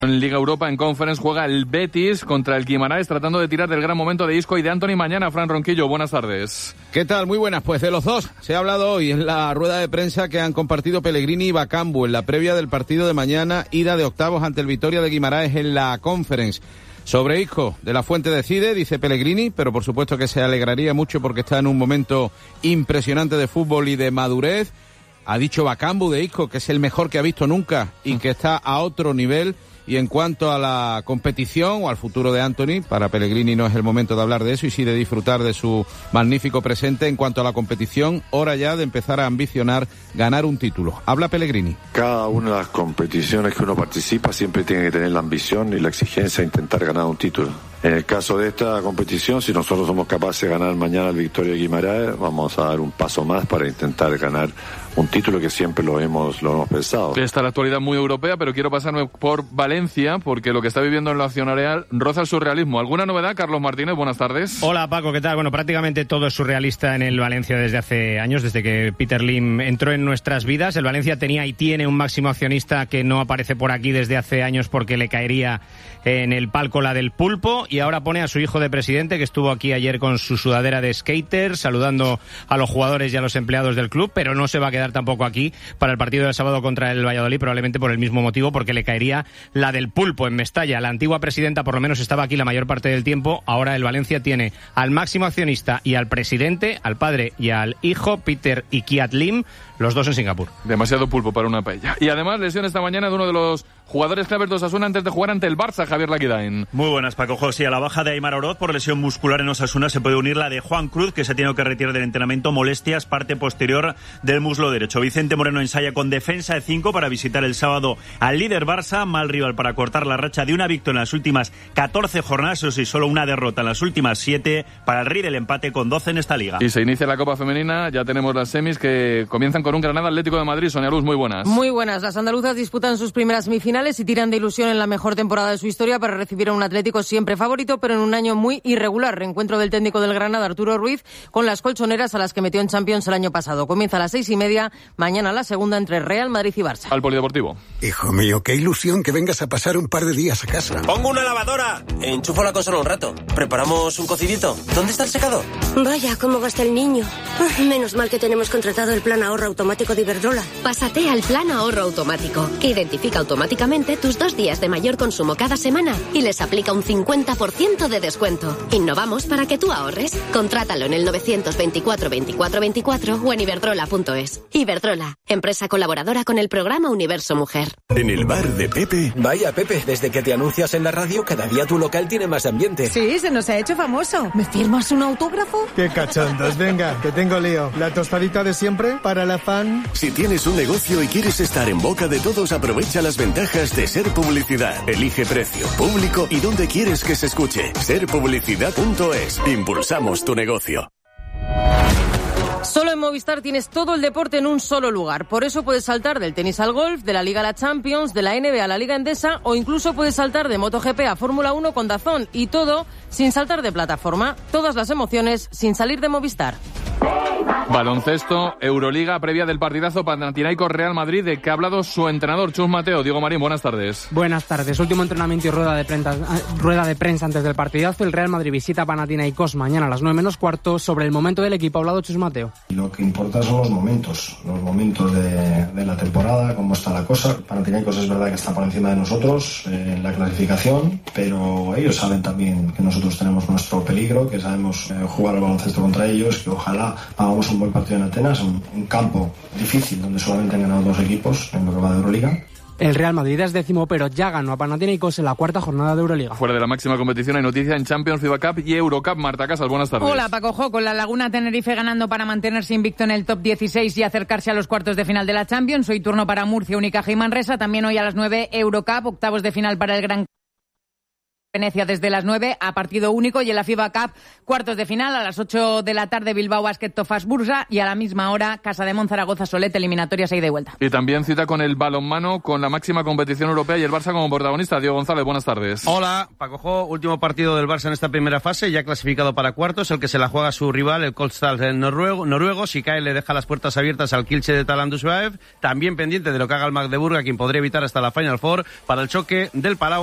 En Liga Europa, en Conference, juega el Betis contra el Guimarães, tratando de tirar del gran momento de Isco y de Antony mañana. Fran Ronquillo, buenas tardes. ¿Qué tal? Muy buenas. Pues de los dos se ha hablado hoy en la rueda de prensa que han compartido Pellegrini y Bakambu en la previa del partido de mañana, ida de octavos ante el Vitória de Guimarães en la Conference. Sobre Isco, de la Fuente decide, dice Pellegrini, pero por supuesto que se alegraría mucho porque está en un momento impresionante de fútbol y de madurez. Ha dicho Bakambu de Isco que es el mejor que ha visto nunca y que está a otro nivel. Y en cuanto a la competición o al futuro de Antony, para Pellegrini no es el momento de hablar de eso y sí de disfrutar de su magnífico presente. En cuanto a la competición, hora ya de empezar a ambicionar ganar un título. Habla Pellegrini. Cada una de las competiciones que uno participa siempre tiene que tener la ambición y la exigencia de intentar ganar un título. En el caso de esta competición, si nosotros somos capaces de ganar mañana el Vitória de Guimarães, vamos a dar un paso más para intentar ganar un título que siempre lo hemos pensado. Está la actualidad muy europea, pero quiero pasarme por Valencia, porque lo que está viviendo en la Acción Real roza el surrealismo. ¿Alguna novedad, Carlos Martínez? Buenas tardes. Hola, Paco, ¿qué tal? Bueno, prácticamente todo es surrealista en el Valencia desde hace años, desde que Peter Lim entró en nuestras vidas. El Valencia tenía y tiene un máximo accionista que no aparece por aquí desde hace años porque le caería en el palco la del pulpo, y ahora pone a su hijo de presidente, que estuvo aquí ayer con su sudadera de skater, saludando a los jugadores y a los empleados del club, pero no se va a quedar tampoco aquí para el partido del sábado contra el Valladolid, probablemente por el mismo motivo, porque le caería la del pulpo en Mestalla. La antigua presidenta por lo menos estaba aquí la mayor parte del tiempo. Ahora el Valencia tiene al máximo accionista y al presidente, al padre y al hijo, Peter y Kiat Lim, los dos en Singapur. Demasiado pulpo para una paella. Y además lesión esta mañana de uno de los jugadores claves de Osasuna antes de jugar ante el Barça, Javier Laquidain. Muy buenas, Paco José. A la baja de Aimar Oroz por lesión muscular en Osasuna se puede unir la de Juan Cruz, que se ha tenido que retirar del entrenamiento, molestias, parte posterior del muslo derecho. Vicente Moreno ensaya con defensa de 5 para visitar el sábado al líder Barça, mal rival para cortar la racha de una victoria en las últimas 14 jornadas, eso sí, solo una derrota en las últimas 7 para el Rey del empate con 12 en esta liga. Y se inicia la Copa Femenina, ya tenemos las semis que comienzan con un Granada Atlético de Madrid. Sonia Luz, muy buenas. Muy buenas. Las andaluzas disputan sus primeras semifinales y tiran de ilusión en la mejor temporada de su historia para recibir a un Atlético siempre favorito, pero en un año muy irregular. Reencuentro del técnico del Granada, Arturo Ruiz, con las colchoneras a las que metió en Champions el año pasado. Comienza a las 6:30, mañana la segunda entre Real Madrid y Barça. Al Polideportivo. Hijo mío, qué ilusión que vengas a pasar un par de días a casa. ¡Pongo una lavadora! Enchufo la consola un rato. ¿Preparamos un cocidito? ¿Dónde está el secador? Vaya, cómo gasta el niño. Menos mal que tenemos contratado el plan ahorro automático de Iberdrola. Pásate al plan ahorro automático, que identifica automáticamente tus 2 días de mayor consumo cada semana y les aplica un 50% de descuento. Innovamos para que tú ahorres. Contrátalo en el 924 24 24 o en iberdrola.es. Iberdrola, empresa colaboradora con el programa Universo Mujer. En el bar de Pepe. Vaya, Pepe, desde que te anuncias en la radio, cada día tu local tiene más ambiente. Sí, se nos ha hecho famoso. ¿Me firmas un autógrafo? Qué cachondos, venga, que tengo lío. La tostadita de siempre para la fan. Si tienes un negocio y quieres estar en boca de todos, aprovecha las ventajas de Ser Publicidad. Elige precio, público y dónde quieres que se escuche. Serpublicidad.es. Impulsamos tu negocio. Solo en Movistar tienes todo el deporte en un solo lugar. Por eso puedes saltar del tenis al golf, de la Liga a la Champions, de la NBA a la Liga Endesa, o incluso puedes saltar de MotoGP a Fórmula 1 con DAZN. Y todo sin saltar de plataforma. Todas las emociones sin salir de Movistar. Baloncesto, Euroliga, previa del partidazo Panathinaikos Real Madrid, de que ha hablado su entrenador, Chus Mateo. Diego Marín, buenas tardes. Buenas tardes. Último entrenamiento y rueda de prensa antes del partidazo. El Real Madrid visita Panathinaikos mañana a las 9:15. Sobre el momento del equipo ha hablado Chus Mateo. Lo que importa son los momentos de la temporada, cómo está la cosa. Panathinaikos es verdad que está por encima de nosotros en la clasificación, pero ellos saben también que nosotros tenemos nuestro peligro, que sabemos jugar al baloncesto contra ellos, que ojalá hagamos un buen partido en Atenas, un campo difícil donde solamente han ganado 2 equipos en lo que va de Euroliga. El Real Madrid es 10º, pero ya ganó a Panathinaikos en la 4ª jornada de Euroliga. Fuera de la máxima competición hay noticia en Champions, FIBA Cup y Eurocup. Marta Casas, buenas tardes. Hola, Paco Jo, con la Laguna Tenerife ganando para mantenerse invicto en el top 16 y acercarse a los cuartos de final de la Champions. Hoy turno para Murcia, Unicaja y Manresa. También hoy a las 9, Eurocup, octavos de final para el Gran Venecia desde las 9 a partido único, y en la FIBA Cup cuartos de final a las 8 de la tarde Bilbao Basket Tofas Bursa, y a la misma hora Casa de Monzaragoza Solet, eliminatorias ida y vuelta. Y también cita con el balonmano, con la máxima competición europea y el Barça como protagonista. Diego González, buenas tardes. Hola, Paco Jo, último partido del Barça en esta primera fase, ya clasificado para cuartos, el que se la juega a su rival, el Kolstad noruego. Si cae le deja las puertas abiertas al Kielce de Talandusbaev, también pendiente de lo que haga el Magdeburg, a quien podría evitar hasta la Final Four para el choque del Palau